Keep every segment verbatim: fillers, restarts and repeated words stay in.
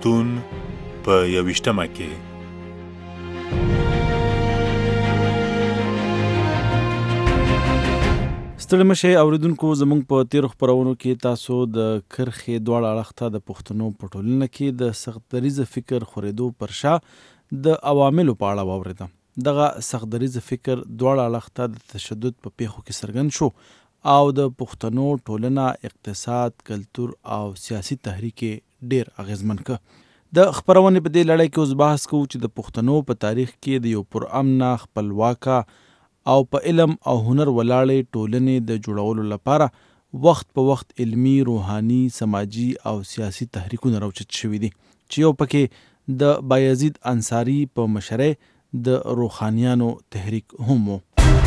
پښتون په یویشتمه کې. ستړي مشه اوریدونکو، زموږ په تیرو خپرونو کې تاسو د کرښې دواړه اړخ ته د پښتنو په ټولنه کې د سخت دریځه فکر خورېدو پر شا د عواملو په اړه واورېده. دغه سخت دریځه فکر دواړه اړخ ته د تشدد په پیښو کې څرګند شو او د پښتنو ټولنه، اقتصاد، کلتور او سیاسي تحریک ډیر اغیزمن کړ. د خپرونې په دې لړۍ کې اوس بحث کوو چې د پښتنو په تاریخ کې د یو پرامنه، خپلواکه او په علم او هنر ولاړې ټولنې د جوړولو لپاره وخت په وخت علمي، روحاني، سماجي او سیاسي تحریکونه راوچت شوي دي، چې یو پکې د بایزید انصاري په مشرۍ د روحانیانو تحریک هم و.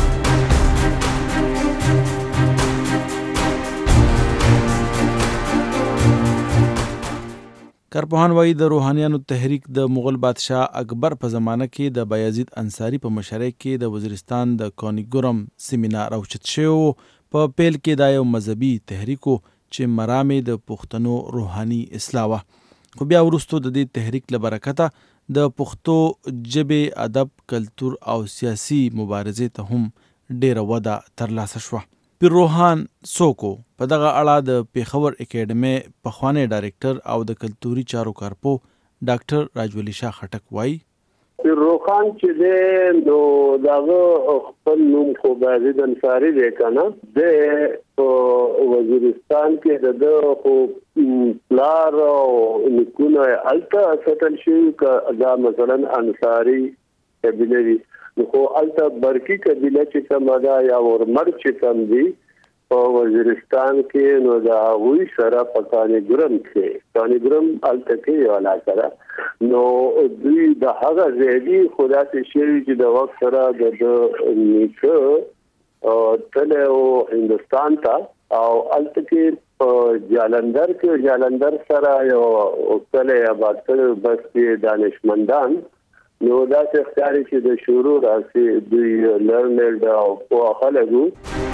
کارپوهان وایي د روحانیانو تحریک د مغل بادشاه اکبر په زمانه کې د بایزید انصاري په مشرۍ کې د وزیرستان د کونیګرم سیمې نه راوچت شوی و. په پیل کې دا یو مذهبي تحریک و چې مرامې د پښتنو روحاني اصلاح وه، خو بیا وروستو د دې تحریک له برکته د پښتو ژبې، ادب، کلتور او سیاسي مبارزې ته هم ډیره وده ترلاسه شوه. پیر روحان څوک و؟ په دغه اړه د پېښور اکیډمۍ پخوانی ډایرکټر او د کلتوري چارو کارپو ډاکټر راجولي شاه خټک وایي پیر روحان چې دی نو دغه خپل نوم خو بایزید انصاري دی که نه، دی په وزیرستان کې د ده خو پلار او نیکونه یې هلته سټل شوي، که دا مثلا انصاري قبیله وي نو خو هلته برقي قبیله چې کومه ده یا ورمړ چې کوم دي په وزیرستان کې، نو د هغوی سره په کانیګرم کې کانیګرم هلته کې یو علاقه ده، نو دوی د هغه ځای دي، خو داسې شوي چې د وخت سره د ده نیکه تللی و هندوستان ته او هلته کې په جالندر کې جالندر سره یو کلی آباد کړی، بس کې دانشمندان نو داسې ښکاري چې د شروع راسي دوی لرنډ او پوه خلک وو.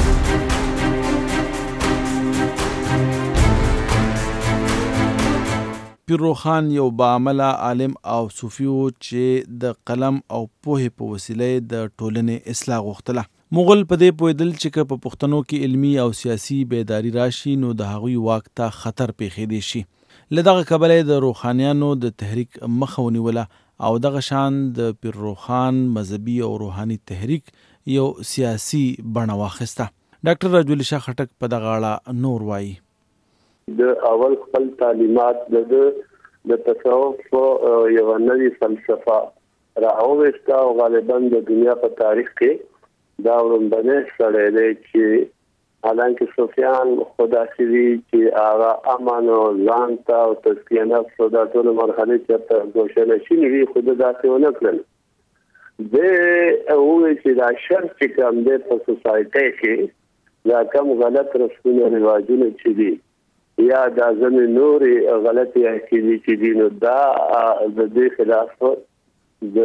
پیر روحان یو باعمله عالم او صوفي و چې د قلم او پوهې په وسیله د ټولنې اصلاح غوښتله. مغل په دې پوهېدل چې که په پښتنو کې علمي او سیاسي بیداري راشي نو د هغوی واک ته خطر پیښېدی شي. له دغه کبله د روحانیانو د تحریک مخه ونیوله او دغه شان د پیر روحان مذهبي او روحاني تحریک یو سیاسي بڼه واخیسته. ډاکټر راجولي شاه خټک په دغه اړه نور وایي د اول خپل تعلیمات د د تصوف یو نوی فلسفه راوښته او غالبا د دنیا په تاریخ کې دا ورنبنه سره دی چې حالانکه صوفیان خدا سوي چې هغه امان او ځان ته او تزکیه نفس او د ټول مرحله چې ته ګوښه نشي وي خود داسې ونه کړل. د او چې دا شر چې کوم د په سوسایټي کې دا کوم غلط رسمونه رواجونه چې دي یا دا ځنې نورې غلطي عقیدې چې دي نو دا د دې خلاف د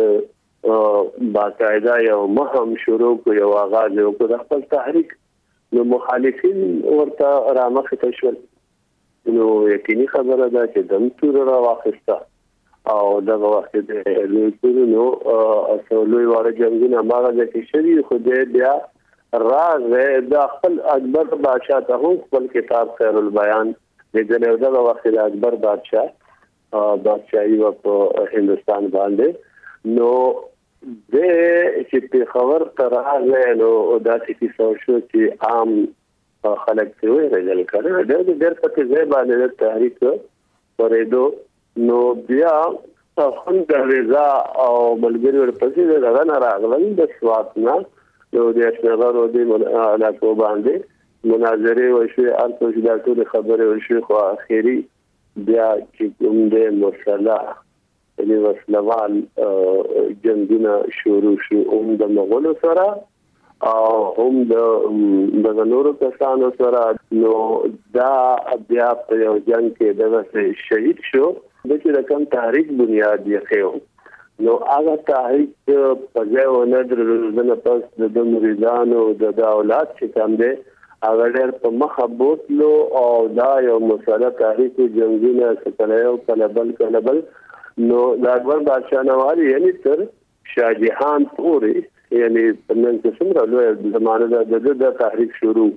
باقاعده یو مهم شروع کو یو آغاز یو کو د خپل تحریک نو مخالفین ورته رامخته شول. نو یقیني خبره ده چې دم تور را واخیسته او دغه وخت د لوی نو اصلي واره جنگونه ماغه کې شری خو دې بیا راز د خپل اکبر بادشاہ ته خپل کتاب خیر البیان د دغه وخت د اکبر بادشاہ بادشاہي په هندوستان باندې نو د چې په خبر تر هغه نو داسې کیسه شو چې عام خلک ته ویل کړه د دې ډېر پته ځای باندې تحریک ورېدو نو بیا خوند رضا او بلګری ورپسې دغه نه راغلل د سوات نه نو د اشنغر او د علاقو باندې مناظره وشوه ارته چې دا ټول خبره وشوه خو اخیری بیا چې کوم د مصالح یعنی وسلوال جنگونه شروع شو هم د مغولو سره او هم د نورو کسانو سره نو دا بیا په یو جنگ کې دغه شهید شو د چې رقم تاریخ بنیاد یې خو نو هغه تاریخ په ځای ونه درلودنه پس د مریدانو د اولاد چې کوم دي هغه ډېر په مخه بوتلو او دا یو مسله تاریخي جنګونه کله یو کله بل کله بل نو د اکبر بادشاه نواب یعنی تر شاه جهان پورې یعنی نن څه څومره لوی زمانه د د تحریک شروع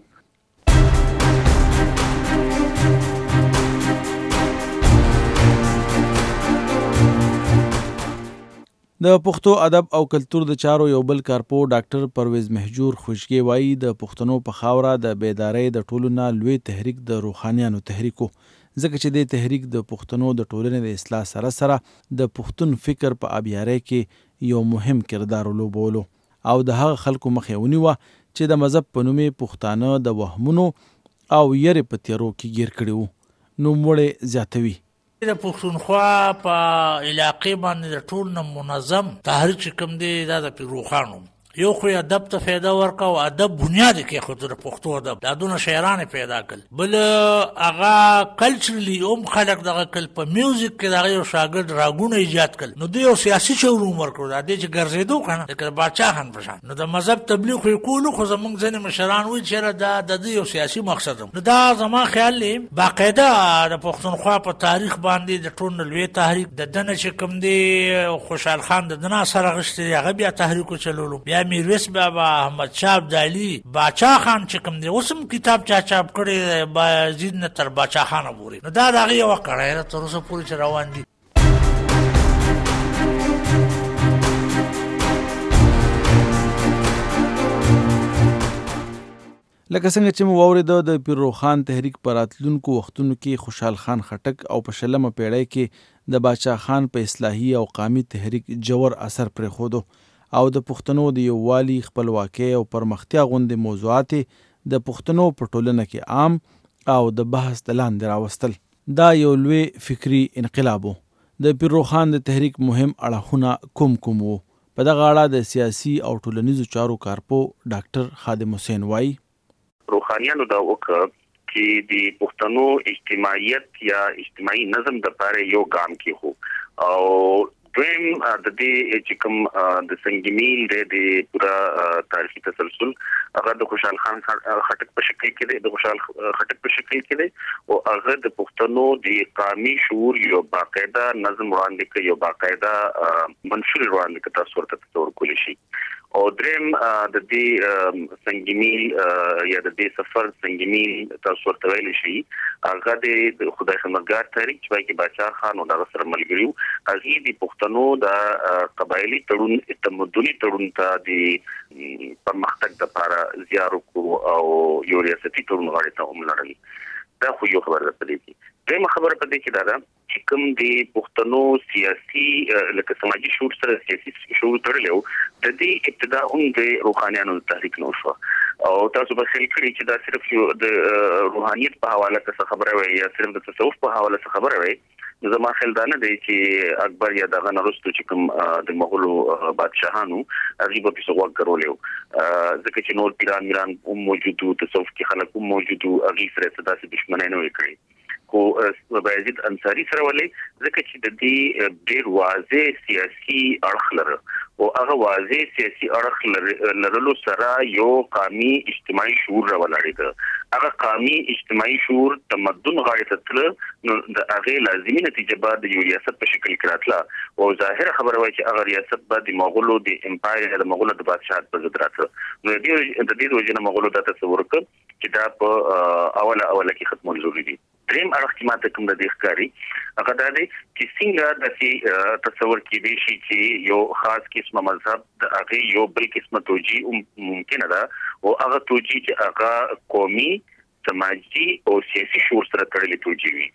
د پښتو ادب او کلتور د چارو یو بل کارپو ډاکټر پرویز مهجور خوشګي وایي د پښتنو په خاوره د بیدارۍ د ټولو نه لوی تحریک د روحانیانو تحریکو ځکه چې د تحریک د پښتنو د ټولنې د اصلاح سره سره د پښتون فکر په ابیارۍ کې یو مهم کردار ولوبولو او د هغه خلکو مخې ونیوه چې د مذهب په نوم پښتانه د وهمونو او یری په تیارو کې ګیر کړي وو. نوموړی زیاتوي د پښتونخوا په علاقې باندې د ټول نه منظم تحریک چې کوم دی دا د پیروخانو یو خو ادب ته فایده ورکا او ادب بنیاد کې خو د پښتو ادب دا دونه شاعران پیدا کړ بل هغه کلچرلی هم خلق دغه کل په میوزیک کې دغه یو شاګرد راګونه ایجاد کړ نو د یو سیاسي شعور ورکړو دا د چې ګرځېدو کنه د بادشاہ خان پشان نو د مذهب تبلیغ خو کولو خو زمونږ ځنې مشران وی چې دا د یو سیاسي مقصد نو دا زما خیال لې باقاعده د پښتونخوا په تاریخ باندې د ټول لوی تحریک د دنه چې کوم دی خوشحال خان د دنا سره غشتي هغه بیا تحریک چلولو بیا میرویس بابا احمد شاه ابدالي باچا خان چې کوم دی اوسم کتاب چا چاپ کړي بازید نه تر باچا خان پورې نو دا دغه یو کړه تر اوسه پورې روان دي. لکه څنګه چې مو واورېده د پیروخان تحریک په راتلونکو وختونو کې خوشحال خان خټک او په شلمه پیړۍ کې د باچا خان په اصلاحي او قامي تحریک جوړ اثر پرېښودو او د پښتنو د یووالي خپلواکۍ او پرمختیا غوندې موضوعات د پښتنو په ټولنه کې عام او د بحث د لاندې راوستل. دا یو لوی فکری انقلاب و. د پیروخان د تحریک مهم اړخونه کوم کوم وو؟ په دغه اړه د سیاسي او ټولنیزو چارو کارپو ډاکټر خادم حسین وایي روحانیانو دا وکړه چې د پښتنو اجتماعیت یا اجتماعي نظم د لپاره یو ګام کې هو او دویم د دې چې کوم د سنگمیل د پورا تاریخي تسلسل هغه د خوشحال خان خټک په شکل کې دی د خوشحال خټک په شکل کې دی او هغه د پښتنو د قامي شعور یو باقاعده نظم وړاندې کوي یو باقاعده منشور وړاندې کوي تاسو ورته تصور کولی شي او دریم د دې سنگمیل یا د دې سفر سنگمیل تاسو ورته ویلی شي هغه د خدای خدمتګار تحریک چې کې باچا خان او دغه سره ملګریو هغه د پښتنو د قبایلی تړون تمدني تړون ته د پرمختګ لپاره زیار وکړو او یو ریاستي تړون غاړې ته ومنل دا خو یو خبره ده دې دغه خبره په دې کې دا ده چې کوم د پښتنو سیاسي لکه سماجی شعور سره سیاسي شعور تړلو د دې ابتدا هم د روحانیانو تحریک نو شو او تاسو به خیال کړئ چې دا صرف یو د روحانیت په حواله څه خبره وي یا صرف د تصوف په حواله څه خبره وي نو زما خیال دا نه دی چې اکبر یا دغه نرستو چې کوم د مغولو بادشاهانو هغه په پیسو وکړولیو ځکه چې نور پیران میران هم موجودو تصوف کې خلک هم موجودو هغه سره ستاسو دښمنۍ نه وکړي کو بایزید انصاری سره ولې ځکه چې د دې ډېر واضح سیاسي اړخ لري او هغه واضح سیاسي اړخ لرلو سره یو قومي اجتماعي شعور راولاړي ده هغه قومي اجتماعي شعور تمدن غاړه ته تل نو د هغه لازمي نتیجه به د یو ریاست په شکل کې راتله او ظاهر خبره وایي چې هغه ریاست به د مغولو د امپایر د مغولو د بادشاہت په ضد راته نو د دې د دې وجنه مغولو د تصور ک چې دا په اوله اوله کې ختمول ضروري دي. دریم اړخ کې ماته کوم د دې ښکاری هغه دا دی چې څنګه د تصور کې دی شي چې یو خاص قسمه مذهب د هغه یو بل قسمه توجیه ممکن ده او هغه توجیه چې هغه قومي سماجی او سیاسي شعور سره تړلې توجیه وي.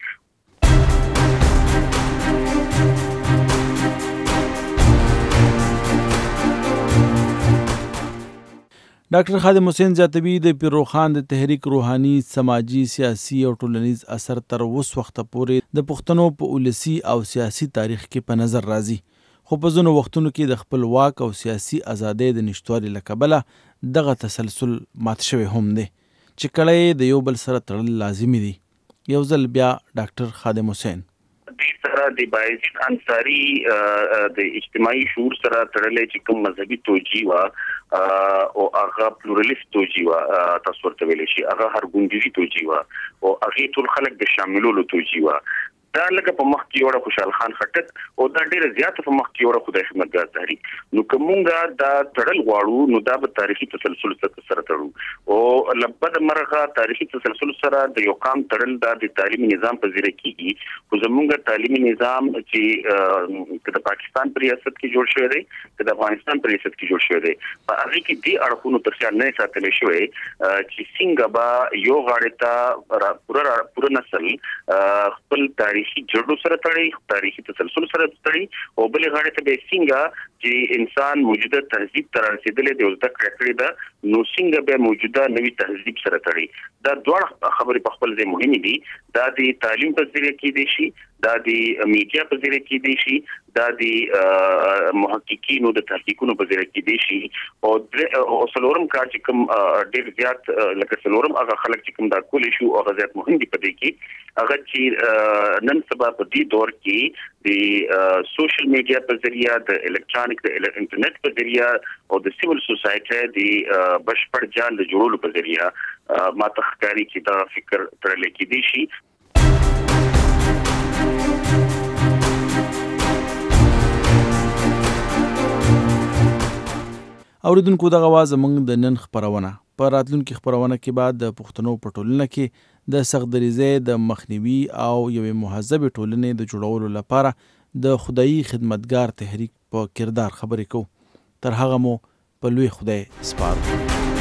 ډاکټر خادم حسین زیاتوي د پیروخان د تحریک روحاني سماجی سیاسي او ټولنیز اثر تر اوس وخته پورې د پښتنو په ولسی او سیاسي تاریخ کې په نظر راځي خو په ځینو وختونو کې د خپل واک او سیاسي ازادۍ د نشټوالي له کبله دغه تسلسل مات شوی هم دی چې کله د یو بل سره تړل لازمي دي. یو ځل بیا ډاکټر خادم حسین دې سره د بایزید انصاری د اجتماعي شعور سره تړلې چې کوم مذهبي توجیه وا او هغه پلورلیست توجیه وا تاسو ورته ویل شي هغه هر ګوندي توجیه وا او هغه ټول خلک د شاملولو توجیه وا دا لکه په مخ کې وړه خوشحال خان خټک او دا ډیره زیاته په مخ کې وړه خدای خدمتګار تحریک نو کومګه دا تړل غواړو نو دا به تاریخي تسلسل سره تړو او لبد مرغه تاریخي تسلسل سره د یو قام تړل د تعلیمي نظام په ذریعہ کیږي خو زموږ تعلیمي نظام چې د پاکستان پر ریاست کې جوړ شوی دی د افغانستان پر ریاست کې جوړ شوی دی په هغه کې د اړخونو تر څنګ نه ساتل شوی چې څنګه به یو غاړه ته پوره پوره نسل خپل تاریخ جوړو سره تړي تاریخي تسلسل سره تړي او بل غاړه ته به څنګه چې انسان موجوده تهذیب تر رسیدلې د زده کړې ده نو څنګه به موجوده نوي تهذیب سره تړي دا دوه خبرې په خپل ځای مهمه دي دا د تعلیم په ذریعہ کې دي شي دا د میډیا په ذریعہ کې دي شي دا د محققینو د تحقیقونو په ذریعہ کې دي شي او او سلورم کار چې کوم ډېر زیات لکه سلورم هغه خلک چې کوم دا کول شي او هغه زیات مهم دي په دې کې هغه چې نن سبا په دې دور کې د سوشل میډیا په ذریعہ د الکترونیک د انټرنیټ په ذریعہ او د سیول سوسایټي د بشپړ جال د جوړولو په ذریعہ ما تخکاری کې دا فکر ترلې کې دي شي اوریدونکو دغه आवाज موږ د نن خبرونه په راتلونکي خبرونه کې بعد د پښتنو په ټولنه کې د سختدریزۍ د مخنیوي او یوې مهذب ټولنې د جوړولو لپاره د خدایي خدمتګار تحریک په کردار خبرې کوو تر هغه مو په لوی خدای سپارو